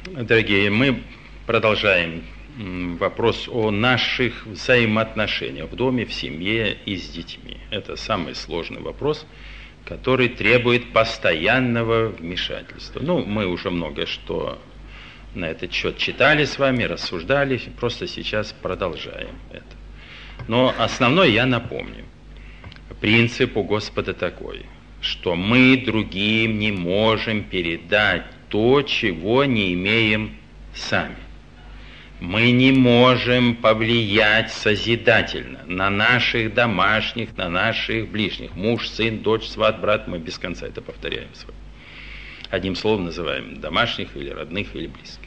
Дорогие, мы продолжаем вопрос о наших взаимоотношениях в доме, в семье и с детьми. Это самый сложный вопрос, который требует постоянного вмешательства. Мы уже много что на этот счет читали с вами, рассуждали, просто сейчас продолжаем это. Но основное я напомню. Принцип у Господа такой, что мы другим не можем передать то, чего не имеем сами. Мы не можем повлиять созидательно на наших домашних, на наших ближних. Муж, сын, дочь, сват, брат, мы без конца это повторяем с вами. Одним словом называем домашних или родных или близких.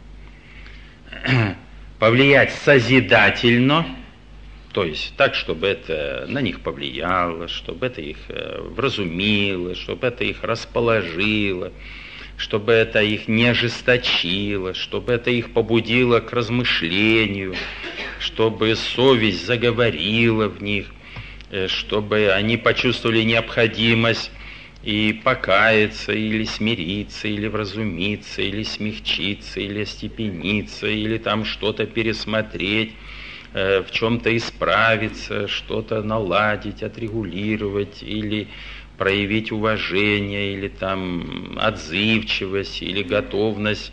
Повлиять созидательно, то есть так, чтобы это на них повлияло, чтобы это их вразумило, чтобы это их расположило, чтобы это их не ожесточило, чтобы это их побудило к размышлению, чтобы совесть заговорила в них, чтобы они почувствовали необходимость и покаяться, или смириться, или вразумиться, или смягчиться, или остепениться, или там что-то пересмотреть, в чем-то исправиться, что-то наладить, отрегулировать, или проявить уважение, или там отзывчивость, или готовность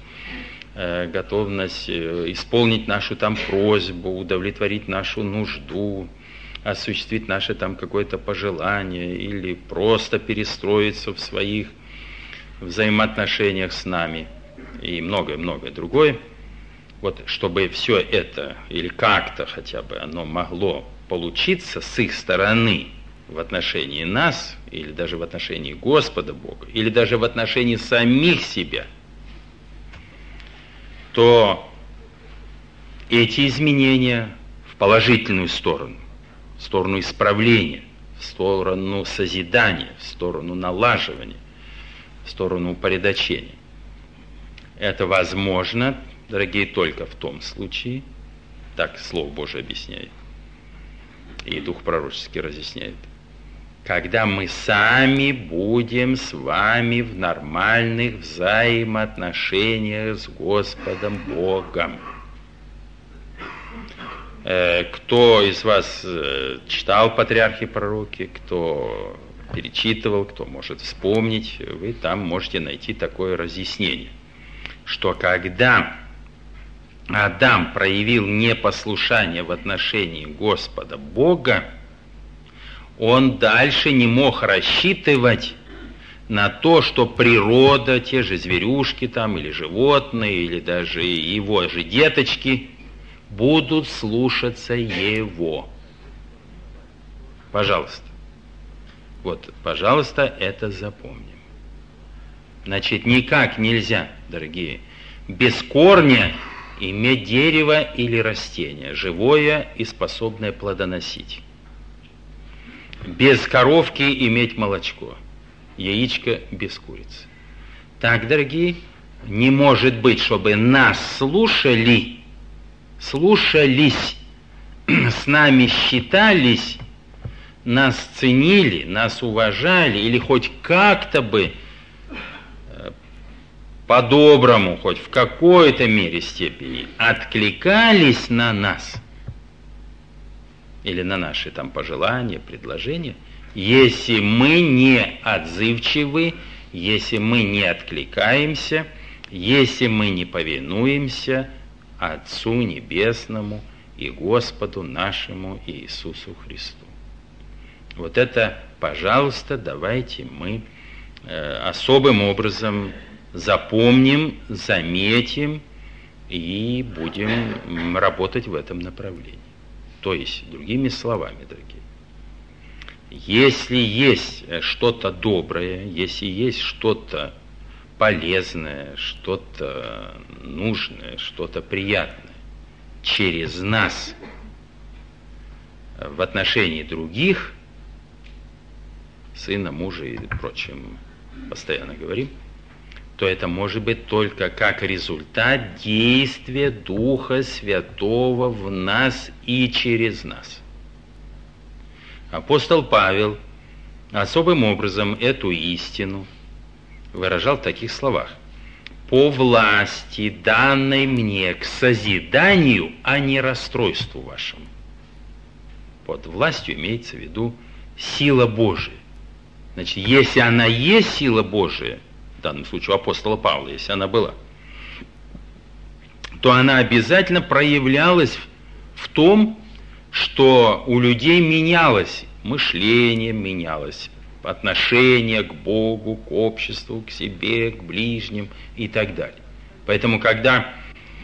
исполнить нашу там просьбу, удовлетворить нашу нужду, осуществить наше там какое-то пожелание, или просто перестроиться в своих взаимоотношениях с нами, и многое-многое другое. Вот чтобы все это, или как-то хотя бы оно могло получиться с их стороны в отношении нас, или даже в отношении Господа Бога, или даже в отношении самих себя, то эти изменения в положительную сторону, в сторону исправления, в сторону созидания, в сторону налаживания, в сторону упорядочения, это возможно, дорогие, только в том случае, так Слово Божие объясняет, и Дух пророческий разъясняет, когда мы сами будем с вами в нормальных взаимоотношениях с Господом Богом. Кто из вас читал «Патриархи и пророки», кто перечитывал, кто может вспомнить, вы там можете найти такое разъяснение, что когда Адам проявил непослушание в отношении Господа Бога, он дальше не мог рассчитывать на то, что природа, те же зверюшки там, или животные, или даже его же деточки будут слушаться его. Пожалуйста. Вот, пожалуйста, это запомним. Значит, никак нельзя, дорогие, без корня иметь дерево или растение, живое и способное плодоносить. Без коровки иметь молочко, яичко без курицы. Так, дорогие, не может быть, чтобы нас слушались, с нами считались, нас ценили, нас уважали, или хоть как-то бы по-доброму, хоть в какой-то мере степени откликались на нас, или на наши там пожелания, предложения, если мы не отзывчивы, если мы не откликаемся, если мы не повинуемся Отцу Небесному и Господу нашему Иисусу Христу. Вот это, пожалуйста, давайте мы особым образом запомним, заметим и будем работать в этом направлении. То есть, другими словами, дорогие, если есть что-то доброе, если есть что-то полезное, что-то нужное, что-то приятное через нас в отношении других, сына, мужа и прочим, постоянно говорим, то это может быть только как результат действия Духа Святого в нас и через нас. Апостол Павел особым образом эту истину выражал в таких словах: по власти, данной мне к созиданию, а не расстройству вашему. Под властью имеется в виду сила Божия. Значит, если она есть сила Божия, в данном случае у апостола Павла, если она была, то она обязательно проявлялась в том, что у людей менялось мышление, менялось отношение к Богу, к обществу, к себе, к ближним и так далее. Поэтому, когда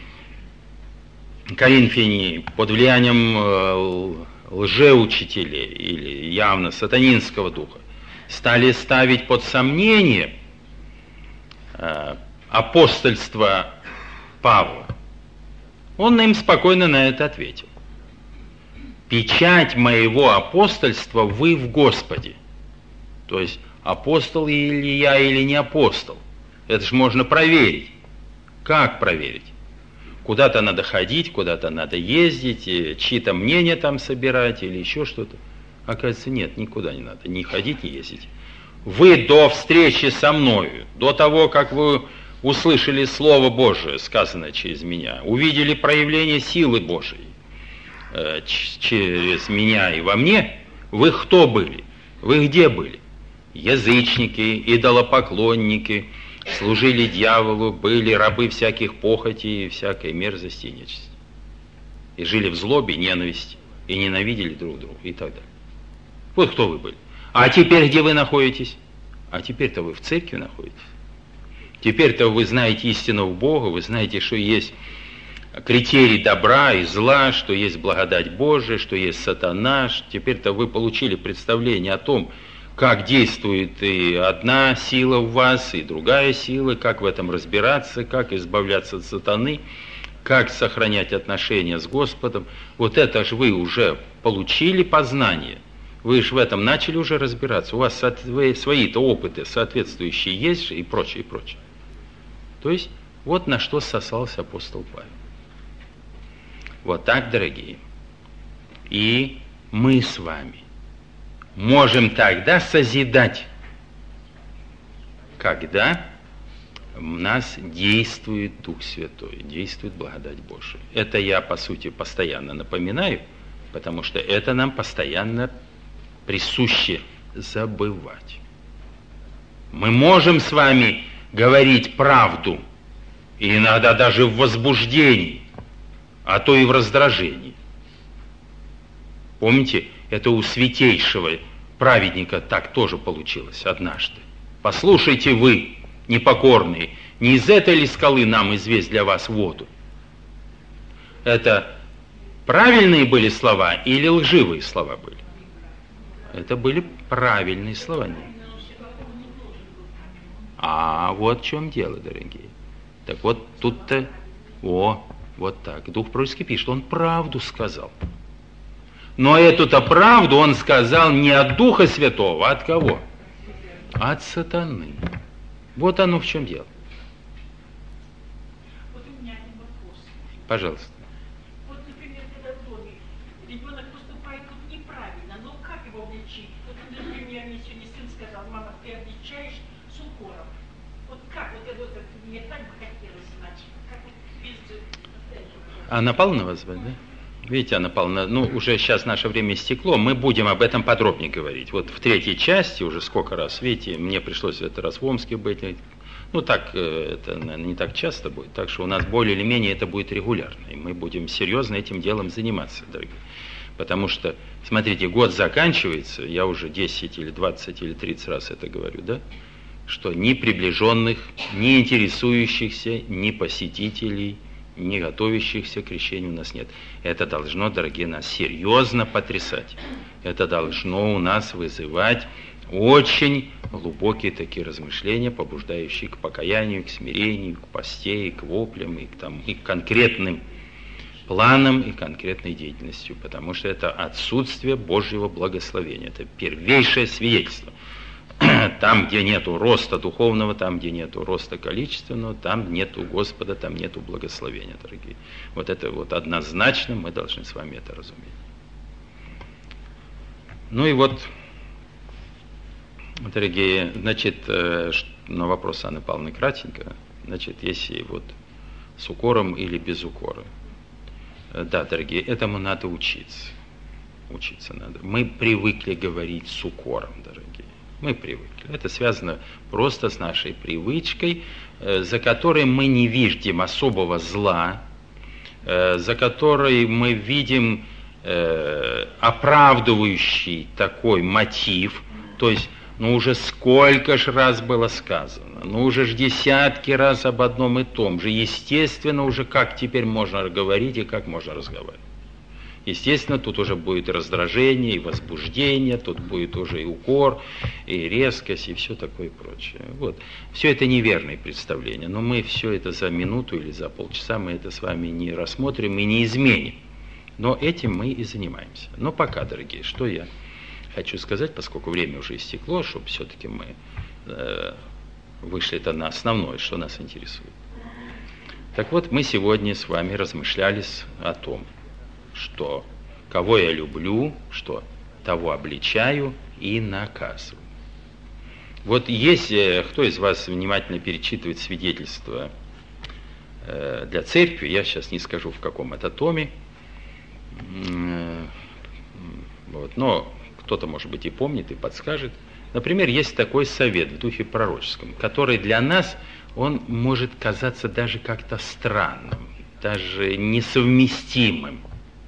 коринфяне под влиянием лжеучителей или явно сатанинского духа стали ставить под сомнение апостольство Павла, он им спокойно на это ответил. Печать моего апостольства вы в Господе. То есть, апостол или я, или не апостол. Это же можно проверить. Как проверить? Куда-то надо ходить, куда-то надо ездить, чьи-то мнения там собирать или еще что-то. Оказывается, нет, никуда не надо, ни ходить, ни ездить. Вы до встречи со мною, до того, как вы услышали Слово Божие, сказанное через меня, увидели проявление силы Божией через меня и во мне, вы кто были? Вы где были? Язычники, идолопоклонники, служили дьяволу, были рабы всяких похотей и всякой мерзости и нечисти. И жили в злобе, ненависти, и ненавидели друг друга, и так далее. Вот кто вы были. А теперь где вы находитесь? А теперь-то вы в церкви находитесь. Теперь-то вы знаете истину в Бога, вы знаете, что есть критерий добра и зла, что есть благодать Божия, что есть сатана. Теперь-то вы получили представление о том, как действует и одна сила в вас, и другая сила, как в этом разбираться, как избавляться от сатаны, как сохранять отношения с Господом. Вот это же вы уже получили познание. Вы же в этом начали уже разбираться. У вас свои-то опыты соответствующие есть и прочее, и прочее. То есть, вот на что сослался апостол Павел. Вот так, дорогие. И мы с вами можем тогда созидать, когда в нас действует Дух Святой, действует благодать Божия. Это я, по сути, постоянно напоминаю, потому что это нам постоянно присуще забывать. Мы можем с вами говорить правду, и иногда даже в возбуждении, а то и в раздражении. Помните, это у святейшего праведника так тоже получилось однажды. Послушайте вы, непокорные, не из этой ли скалы нам известь для вас воду? Это правильные были слова или лживые слова были? Это были правильные слова. А вот в чем дело, дорогие. Так вот тут-то, вот так. Дух пророческий пишет, он правду сказал. Но эту-то правду он сказал не от Духа Святого, а от кого? От сатаны. Вот оно в чем дело. Вот у меня один вопрос. Пожалуйста. Вот, например, когда в доме ребенок поступает вот неправильно, но как его обличить? Вот, например, мне сегодня сын сказал, мама, ты обличаешь с укором. Вот как? Вот это мне так бы хотелось знать. Как вот без... Анна Павловна вас звать, да? Видите, Анна Павловна, уже сейчас наше время истекло, мы будем об этом подробнее говорить. Вот в третьей части уже сколько раз, видите, мне пришлось в этот раз в Омске быть. Так, это, наверное, не так часто будет, так что у нас более или менее это будет регулярно, и мы будем серьезно этим делом заниматься, дорогие. Потому что, смотрите, год заканчивается, я уже 10 или 20 или 30 раз это говорю, да? Что ни приближенных, ни интересующихся, ни посетителей, не готовящихся к крещению у нас нет. Это должно, дорогие, нас серьезно потрясать. Это должно у нас вызывать очень глубокие такие размышления, побуждающие к покаянию, к смирению, к посте, и к воплям, и к конкретным планам и конкретной деятельностью, потому что это отсутствие Божьего благословения. Это первейшее свидетельство. Там, где нету роста духовного, там, где нету роста количественного, там нету Господа, там нету благословения, дорогие. Вот это вот однозначно мы должны с вами это разуметь. И вот, дорогие, значит, на вопрос Анны Павловны кратенько, Значит, если вот с укором или без укора. Да, дорогие, этому надо учиться. Учиться надо. Мы привыкли говорить с укором, дорогие. Мы привыкли. Это связано просто с нашей привычкой, за которой мы не видим особого зла, за которой мы видим оправдывающий такой мотив, то есть, уже сколько ж раз было сказано, уже ж десятки раз об одном и том же, естественно, уже как теперь можно говорить и как можно разговаривать. Естественно, тут уже будет раздражение и возбуждение, тут будет уже и укор, и резкость, и все такое прочее. Вот. Все это неверные представления, но мы все это за минуту или за полчаса мы это с вами не рассмотрим и не изменим. Но этим мы и занимаемся. Но пока, дорогие, что я хочу сказать, поскольку время уже истекло, чтобы все-таки мы вышли-то на основное, что нас интересует. Так вот, мы сегодня с вами размышляли о том, что кого я люблю, что того обличаю и наказываю. Вот если кто из вас внимательно перечитывает свидетельства для церкви, я сейчас не скажу, в каком это томе, вот, но кто-то, может быть, и помнит, и подскажет. Например, есть такой совет в духе пророческом, который для нас, он может казаться даже как-то странным, даже несовместимым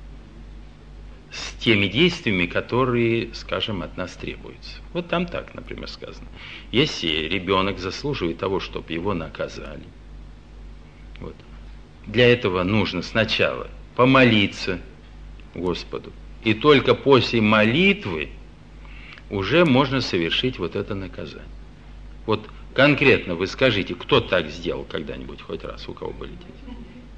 с теми действиями, которые, скажем, от нас требуются. Вот там так, например, сказано. Если ребенок заслуживает того, чтобы его наказали, вот, для этого нужно сначала помолиться Господу, и только после молитвы уже можно совершить вот это наказание. Вот конкретно вы скажите, кто так сделал когда-нибудь хоть раз, у кого были дети?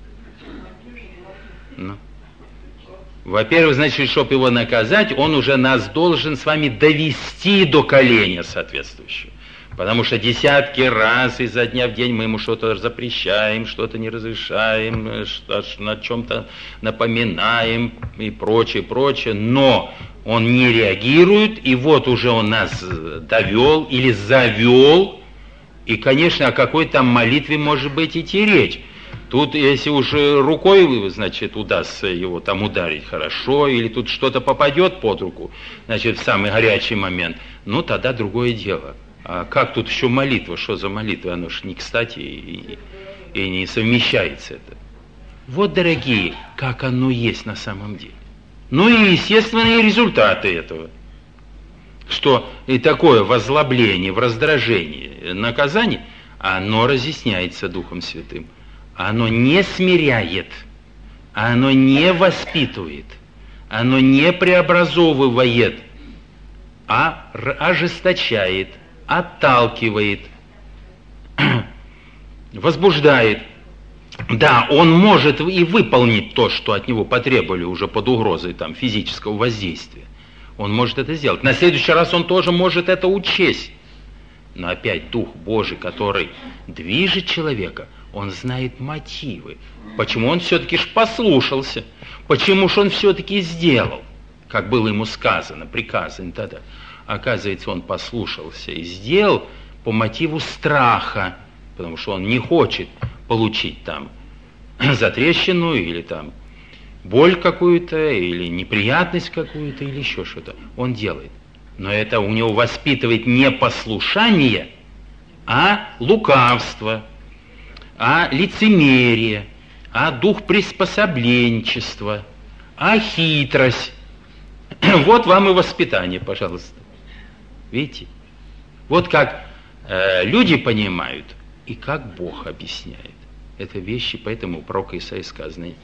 Ну. Во-первых, значит, чтобы его наказать, он уже нас должен с вами довести до коления соответствующего. Потому что десятки раз изо дня в день мы ему что-то запрещаем, что-то не разрешаем, на чем-то напоминаем и прочее, прочее. Но он не реагирует, и вот уже он нас довел или завел. И, конечно, о какой там молитве может быть идти речь. Тут, если уж рукой, значит, удастся его там ударить хорошо, или тут что-то попадет под руку, значит, в самый горячий момент, ну, тогда другое дело. А как тут еще молитва? Что за молитва? Оно ж не кстати и не совмещается это. Вот, дорогие, как оно есть на самом деле. Ну и естественные результаты этого. Что и такое воззлобление, в раздражении, наказание, оно разъясняется Духом Святым. Оно не смиряет, оно не воспитывает, оно не преобразовывает, а ожесточает, отталкивает, возбуждает. Да, он может и выполнить то, что от него потребовали уже под угрозой там, физического воздействия. Он может это сделать. На следующий раз он тоже может это учесть. Но опять Дух Божий, который движет человека, он знает мотивы. Почему он все-таки ж послушался? Почему ж он все-таки сделал, как было ему сказано, приказано тогда? Оказывается, он послушался и сделал по мотиву страха, потому что он не хочет получить там затрещину или там боль какую-то, или неприятность какую-то, или еще что-то. Он делает. Но это у него воспитывает не послушание, а лукавство, а лицемерие, а дух приспособленчества, а хитрость. Вот вам и воспитание, пожалуйста. Видите? Вот как люди понимают и как Бог объясняет. Это вещи, поэтому у пророка Исаии сказано: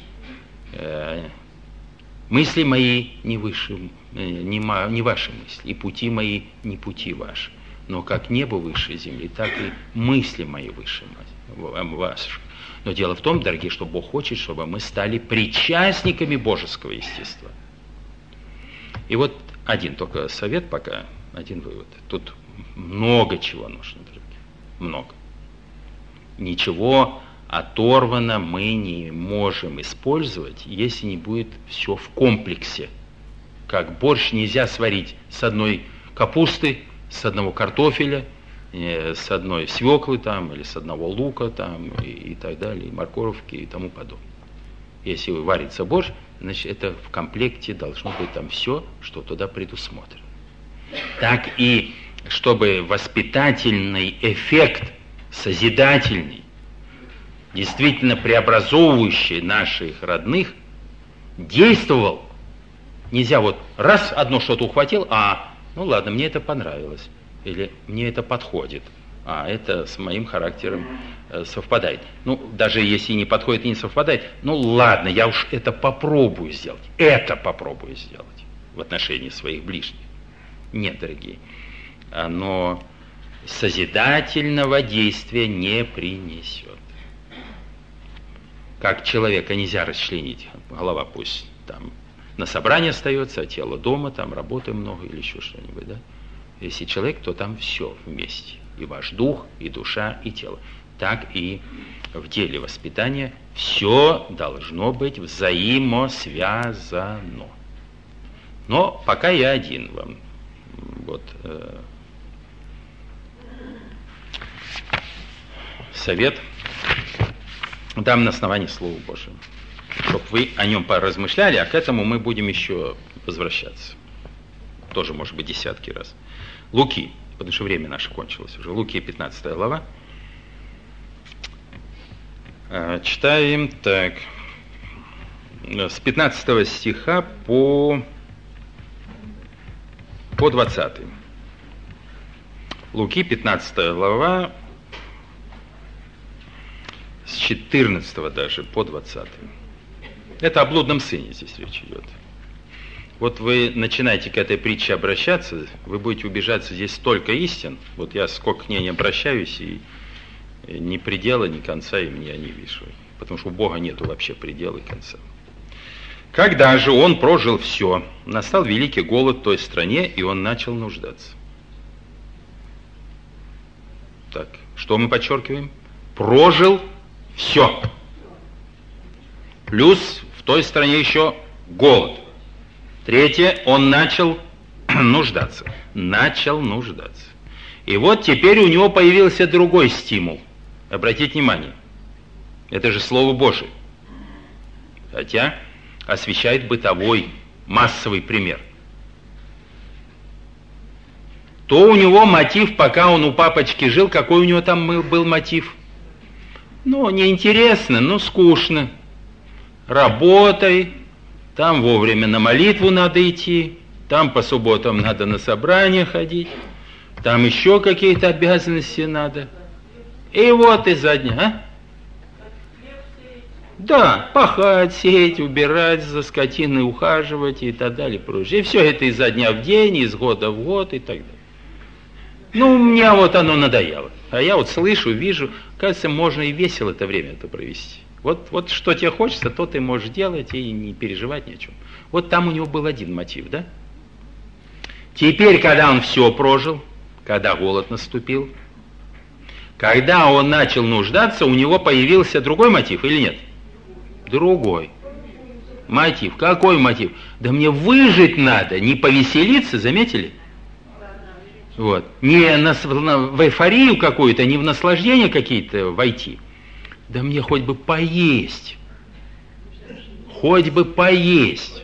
мысли мои не выше, не ваши мысли, и пути мои не пути ваши. Но как небо выше земли, так и мысли мои выше ваших. Но дело в том, дорогие, что Бог хочет, чтобы мы стали причастниками божеского естества. И вот один только совет пока, один вывод. Тут много чего нужно, дорогие, много. Ничего оторвано мы не можем использовать, если не будет все в комплексе. Как борщ нельзя сварить с одной капусты, с одного картофеля, с одной свеклы там, или с одного лука там, и так далее, и морковки и тому подобное. Если варится борщ, значит, это в комплекте должно быть там все, что туда предусмотрено. Так и чтобы воспитательный эффект, созидательный, действительно преобразовывающий наших родных, действовал. Нельзя вот раз одно что-то ухватил, ну ладно, мне это понравилось, или мне это подходит, это с моим характером совпадает. Ну, даже если не подходит и не совпадает, ну ладно, я уж это попробую сделать в отношении своих ближних. Нет, дорогие, оно созидательного действия не принесет. Как человека нельзя расчленить, голова пусть там на собрании остается, а тело дома, там работы много или еще что-нибудь, да? Если человек, то там все вместе. И ваш дух, и душа, и тело. Так и в деле воспитания все должно быть взаимосвязано. Но пока я один вам совет дам на основании Слова Божьего, чтобы вы о нем поразмышляли, а к этому мы будем еще возвращаться. Тоже, может быть, десятки раз. Луки, потому что время наше кончилось уже. Луки, 15 глава. Читаем так. С 15 стиха по 20. Луки, 15 глава, с 14 даже по 20. Это о блудном сыне здесь речь идет. Вот вы начинаете к этой притче обращаться, вы будете убеждаться, здесь столько истин. Вот я сколько к ней не обращаюсь, и ни предела, ни конца им я не вижу. Потому что у Бога нету вообще предела и конца. Когда же он прожил все, настал великий голод в той стране, и он начал нуждаться. Так, что мы подчеркиваем? Прожил все. Плюс в той стране еще голод. Третье, он начал нуждаться. И вот теперь у него появился другой стимул. Обратите внимание, это же Слово Божие. Хотя освещает бытовой, массовый пример. То у него мотив, пока он у папочки жил, какой у него там был мотив? Ну, неинтересно, ну, скучно. Работай, там вовремя на молитву надо идти, там по субботам надо на собрание ходить, там еще какие-то обязанности надо. И вот изо дня, Да, пахать, сеять, убирать, за скотиной ухаживать и так далее, прочее. И все это изо дня в день, из года в год и так далее. Ну, мне вот оно надоело. А я вот слышу, вижу, кажется, можно и весело это время провести. Вот что тебе хочется, то ты можешь делать и не переживать ни о чем. Вот там у него был один мотив, да? Теперь, когда он все прожил, когда голод наступил, когда он начал нуждаться, у него появился другой мотив или нет? Другой мотив. Какой мотив? Да мне выжить надо, не повеселиться, заметили? Вот. Не в эйфорию какую-то, не в наслаждение какие-то войти. Да мне хоть бы поесть. Хоть бы поесть.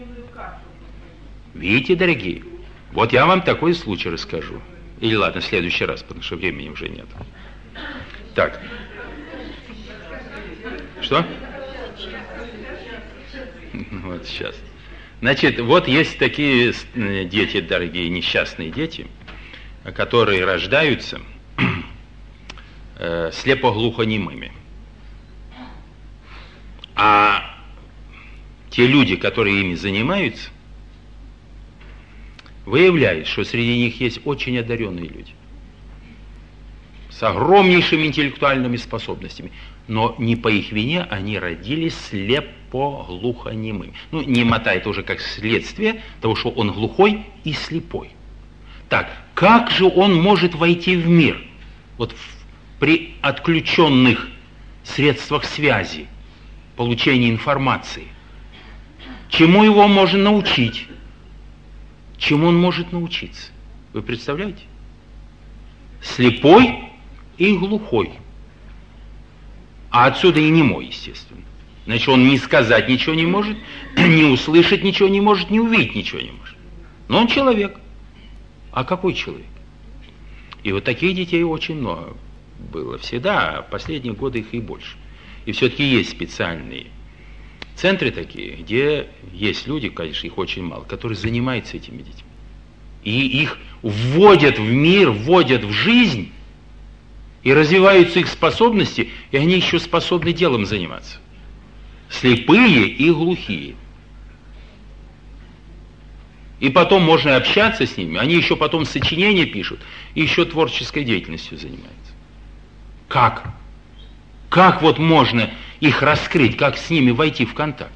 Видите, дорогие? Вот я вам такой случай расскажу. Или ладно, в следующий раз, потому что времени уже нет. Так. Что? Вот сейчас. Значит, вот есть такие дети, дорогие, несчастные дети, которые рождаются слепо-глухонемыми. А те люди, которые ими занимаются, выявляют, что среди них есть очень одаренные люди с огромнейшими интеллектуальными способностями, но не по их вине они родились слепо-глухонемыми. Ну, немота это уже как следствие того, что он глухой и слепой. Так, как же он может войти в мир? Вот при отключенных средствах связи, получения информации. Чему его можно научить? Чему он может научиться? Вы представляете? слепой и глухой. А отсюда и немой, естественно. Значит, он ни сказать ничего не может, ни услышать ничего не может, ни увидеть ничего не может. Но он человек. А какой человек? И вот таких детей очень много было всегда, а последние годы их и больше. И все-таки есть специальные центры такие, где есть люди, конечно, их очень мало, которые занимаются этими детьми. И их вводят в мир, вводят в жизнь, и развиваются их способности, и они еще способны делом заниматься. Слепые и глухие. И потом можно общаться с ними, они еще потом сочинения пишут, и еще творческой деятельностью занимаются. Как? Как вот можно их раскрыть, как с ними войти в контакт?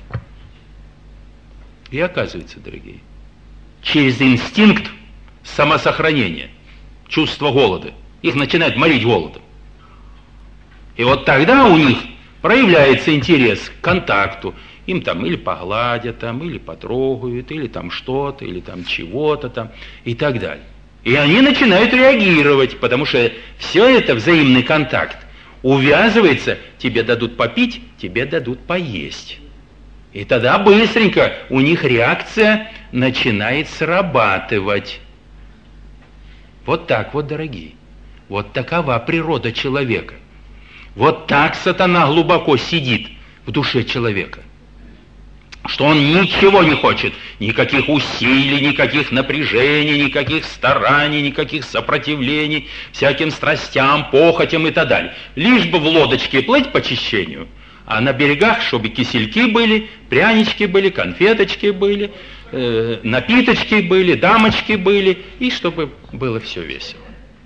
И оказывается, дорогие, через инстинкт самосохранения, чувство голода. Их начинает морить голодом. И вот тогда у них проявляется интерес к контакту. Им там или погладят, там, или потрогают, или там что-то, или там чего-то там, и так далее. И они начинают реагировать, потому что все это взаимный контакт увязывается, тебе дадут попить, тебе дадут поесть. И тогда быстренько у них реакция начинает срабатывать. Вот так вот, дорогие. Вот такова природа человека. Вот так сатана глубоко сидит в душе человека. Что он ничего не хочет, никаких усилий, никаких напряжений, никаких стараний, никаких сопротивлений, всяким страстям, похотям и так далее. Лишь бы в лодочке плыть по течению, а на берегах, чтобы кисельки были, прянички были, конфеточки были, напиточки были, дамочки были, и чтобы было все весело.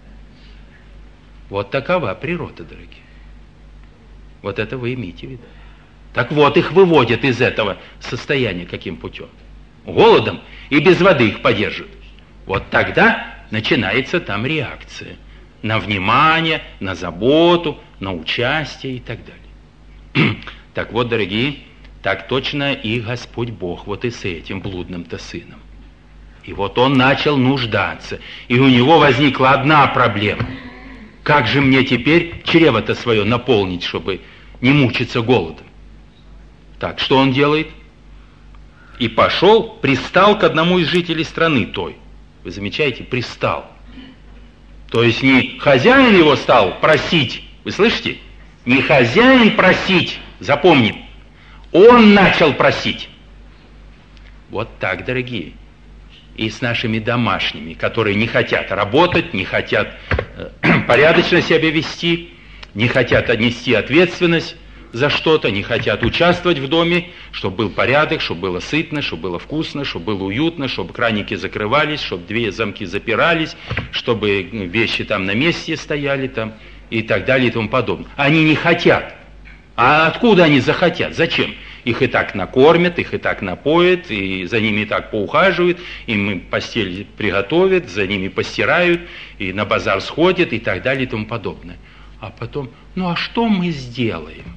Вот такова природа, дорогие. Вот это вы имеете в виду. Так вот, их выводят из этого состояния каким путем? Голодом и без воды их поддерживают. Вот тогда начинается там реакция на внимание, на заботу, на участие и так далее. Так вот, дорогие, так точно и Господь Бог вот и с этим блудным-то сыном. И вот он начал нуждаться, и у него возникла одна проблема. Как же мне теперь чрево-то свое наполнить, чтобы не мучиться голодом? Так, что он делает? И пошел, пристал к одному из жителей страны той. Вы замечаете? Пристал. То есть не хозяин его стал просить, вы слышите? Не хозяин просить, запомним. Он начал просить. Вот так, дорогие. И с нашими домашними, которые не хотят работать, не хотят порядочно себя вести, не хотят нести ответственность за что-то, не хотят участвовать в доме, чтобы был порядок, чтобы было сытно, чтобы было вкусно, чтобы было уютно, чтобы краники закрывались, чтобы две замки запирались, чтобы вещи там на месте стояли там, и так далее и тому подобное. Они не хотят. А откуда они захотят? Зачем? Их и так накормят, их и так напоят, и за ними и так поухаживают, им постель приготовят, за ними постирают, и на базар сходят, и так далее и тому подобное. А потом, ну а что мы сделаем?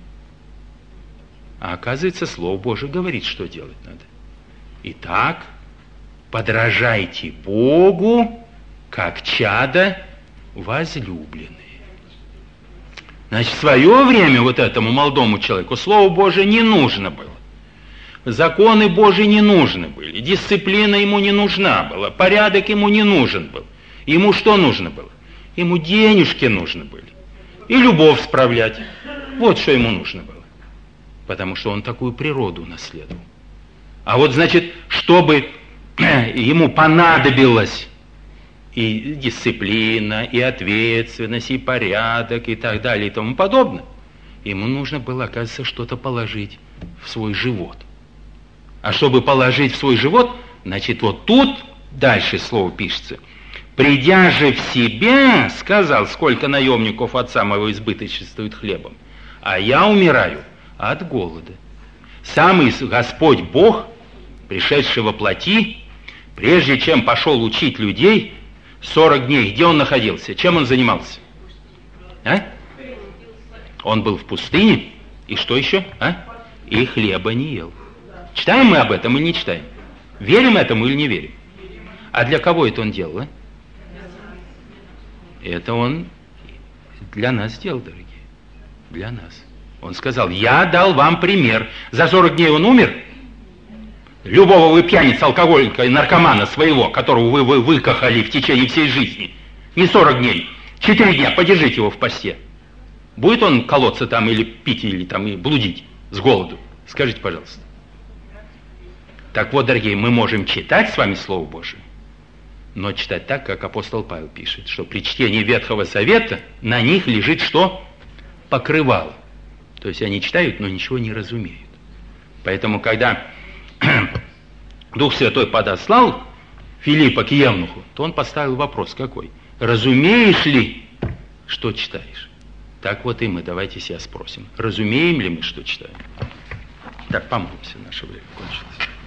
А оказывается, Слово Божие говорит, что делать надо. Итак, подражайте Богу, как чада возлюбленные. Значит, в свое время вот этому молодому человеку Слово Божие не нужно было. Законы Божии не нужны были. Дисциплина ему не нужна была. Порядок ему не нужен был. Ему что нужно было? Ему денежки нужны были. И любовь справлять. Вот что ему нужно было. Потому что он такую природу наследовал. А вот, значит, чтобы ему понадобилось и дисциплина, и ответственность, и порядок, и так далее, и тому подобное, ему нужно было, оказывается, что-то положить в свой живот. А чтобы положить в свой живот, значит, вот тут дальше слово пишется. «Придя же в себя, сказал, сколько наемников отца моего избыточествует хлебом, а я умираю от голода». Самый Господь Бог, пришедший во плоти, прежде чем пошел учить людей, 40 дней, где он находился? Чем он занимался? А? Он был в пустыне. И что еще? А? И хлеба не ел. Читаем мы об этом или не читаем? Верим этому или не верим? А для кого это он делал? Это Он для нас сделал, дорогие. Для нас. Он сказал, я дал вам пример. За 40 дней Он умер. Любого вы пьяница, алкоголика и наркомана своего, которого вы выкахали в течение всей жизни. Не 40 дней. 4 дня. Подержите его в посте. Будет он колоться там или пить, или там и блудить с голоду? Скажите, пожалуйста. Так вот, дорогие, мы можем читать с вами Слово Божие, но читать так, как апостол Павел пишет, что при чтении Ветхого Завета на них лежит что? Покрывало. То есть они читают, но ничего не разумеют. Поэтому, когда Дух Святой подослал Филиппа к Евнуху, то он поставил вопрос какой? Разумеешь ли, что читаешь? Так вот и мы, давайте себя спросим, разумеем ли мы, что читаем? Так, помолимся, наше время кончилось.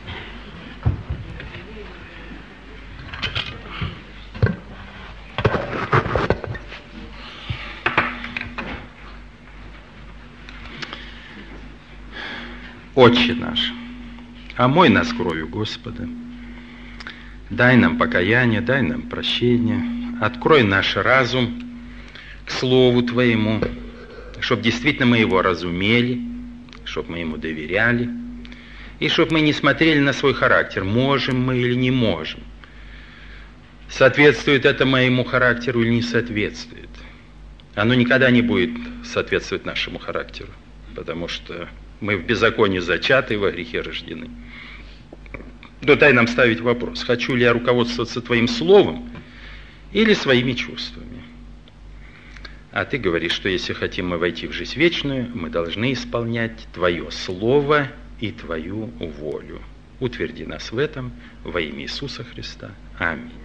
Отче наш, омой нас кровью Господа, дай нам покаяние, дай нам прощение, открой наш разум к Слову Твоему, чтобы действительно мы его разумели, чтобы мы ему доверяли, и чтобы мы не смотрели на свой характер, можем мы или не можем, соответствует это моему характеру или не соответствует. Оно никогда не будет соответствовать нашему характеру, потому что мы в беззаконии зачаты, во грехе рождены. Но дай нам ставить вопрос, хочу ли я руководствоваться Твоим Словом или своими чувствами. А Ты говоришь, что если хотим мы войти в жизнь вечную, мы должны исполнять Твое Слово и Твою волю. Утверди нас в этом во имя Иисуса Христа. Аминь.